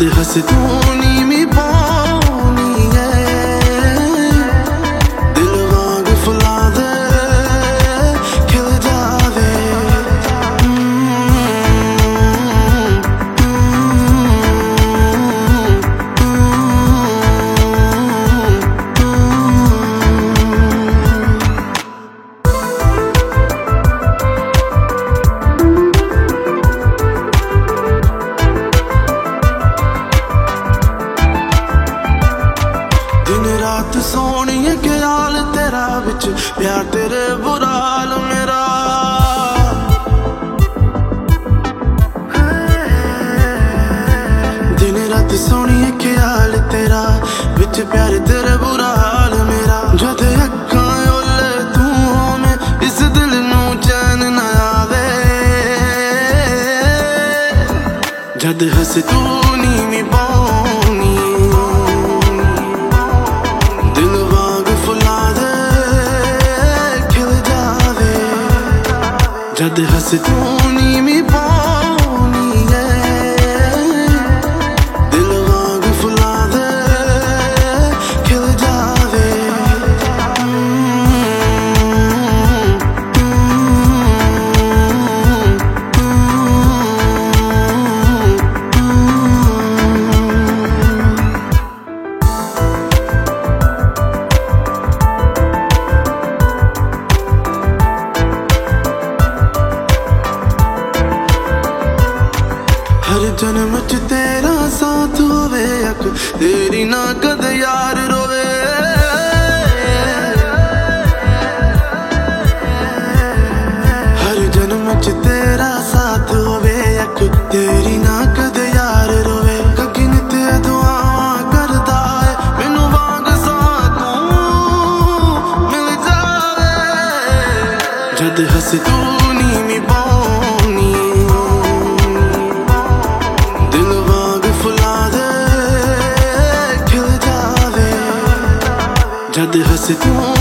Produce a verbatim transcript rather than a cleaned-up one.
जद हस तू नीवी पानी है दिल वांग फुला दे खिल जावे। दिन रात सोनिए ख्याल तेरा बिच प्यार तेरे बुरा हाल मेरा। दिन रात सोनिए ख्याल तेरा बिच प्यार तेरे बुरा हाल मेरा। जद अखां ओले तू होवे इस दिल नू चैन ना आवे। जद हस तू नीवी पानी जद हस तू नीवी पानी है दिल वांग फुला दे खिल जावे। हर जन्म च तेरा साथ होवे अक तेरी ना कद यार रोवे। हर जन्म च तेरा साथ होवे अक तेरी ना कद यार रोवे। कगिन ते दुआवां करदा है मैनू वांग सा तू मिल जावे। जद हस तू नीवी पानी जद हस तू